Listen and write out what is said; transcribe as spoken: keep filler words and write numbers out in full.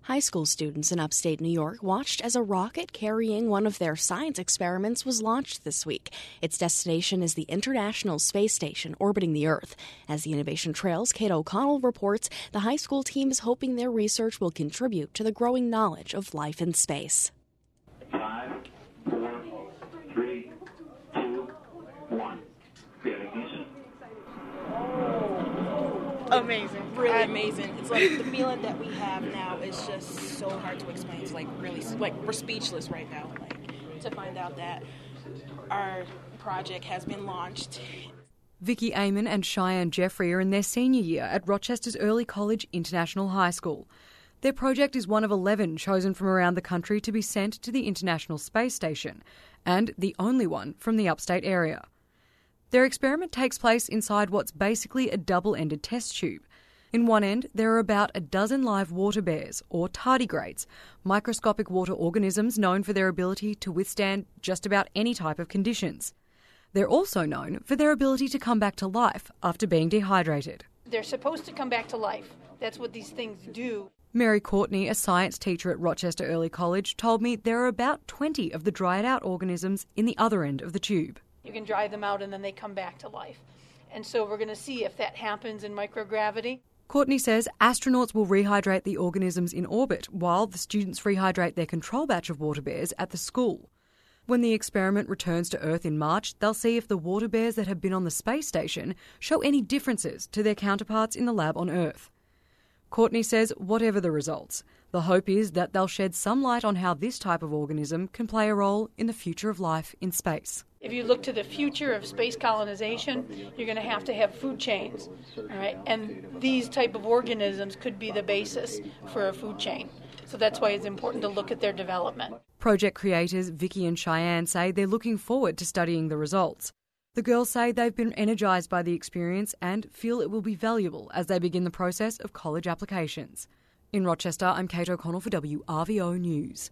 High school students in upstate New York watched as a rocket carrying one of their science experiments was launched this week. Its destination is the International Space Station orbiting the Earth. As the Innovation Trail's Kate O'Connell reports, the high school team is hoping their research will contribute to the growing knowledge of life in space. Five, four, three, two, one. Ignition. Amazing. Really amazing. It's like the feeling that we have now is just so hard to explain. It's like really, like we're speechless right now. Like to find out that our project has been launched. Vicky Amon and Cheyenne Jeffrey are in their senior year at Rochester's Early College International High School. Their project is one of eleven chosen from around the country to be sent to the International Space Station, and the only one from the upstate area. Their experiment takes place inside what's basically a double-ended test tube. In one end, there are about a dozen live water bears, or tardigrades, microscopic water organisms known for their ability to withstand just about any type of conditions. They're also known for their ability to come back to life after being dehydrated. They're supposed to come back to life. That's what these things do. Mary Courtney, a science teacher at Rochester Early College, told me there are about twenty of the dried-out organisms in the other end of the tube. You can dry them out and then they come back to life. And so we're going to see if that happens in microgravity. Courtney says astronauts will rehydrate the organisms in orbit while the students rehydrate their control batch of water bears at the school. When the experiment returns to Earth in March, they'll see if the water bears that have been on the space station show any differences to their counterparts in the lab on Earth. Courtney says whatever the results, the hope is that they'll shed some light on how this type of organism can play a role in the future of life in space. If you look to the future of space colonization, you're going to have to have food chains, all right? And these type of organisms could be the basis for a food chain. So that's why it's important to look at their development. Project creators Vicky and Cheyenne say they're looking forward to studying the results. The girls say they've been energised by the experience and feel it will be valuable as they begin the process of college applications. In Rochester, I'm Kate O'Connell for W R V O News.